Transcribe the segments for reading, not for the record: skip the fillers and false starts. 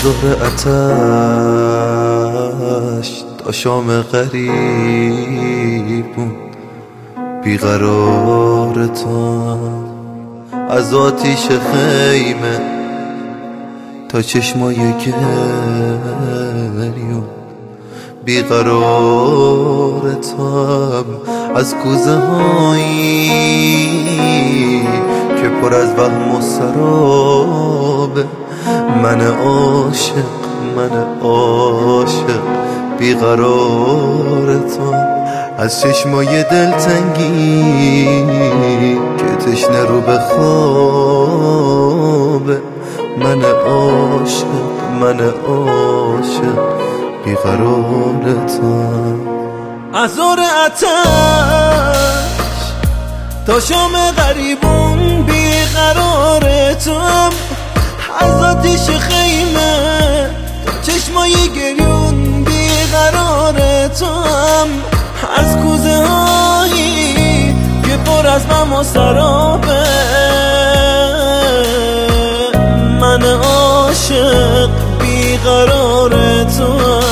ظهر آتش تا شام غریب بود بیقرار تو، از آتیش خیمه تا چشمای گریون بیقرار تو، از کوزه هایی که پر از وهم و سرابه، من عاشق بیقرار تو، از چشمای دلتنگی که تشنه رو به خوابه، من عاشق بیقرار تو، از ظهر آتش تا شام غریبون بیقرار توام، از آتیش خیمه تا چشمای گریون بیقرار توام، از کوزه هایی که پر از غم و سرابه، من عاشق بیقرار توام.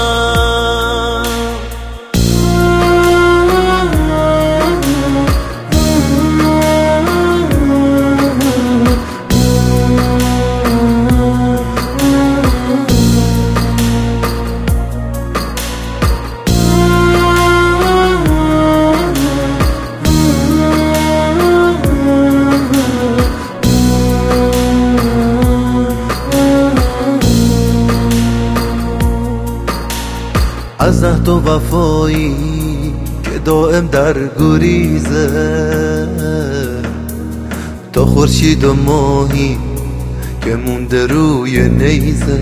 از عهد و وفایی که دائم در گریزه، تا خورشید و ماهی که مونده روی نیزه،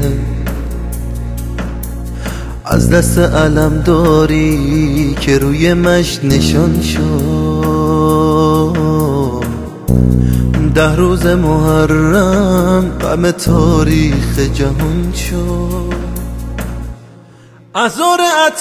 از دست علمداری که روی مشت نشان شد، 10 روز محرم غم تاریخ جهان شد، از ظهر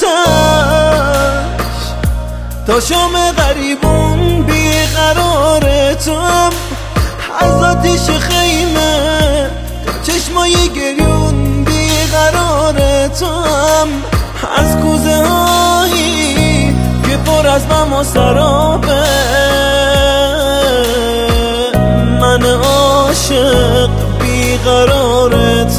آتش تا شام غریبون بیقرار توام، از آتیش خیمه تا چشمای گریون بیقرار توام، از کوزه هایی که پر از غم و سرابه، من عاشق بیقرار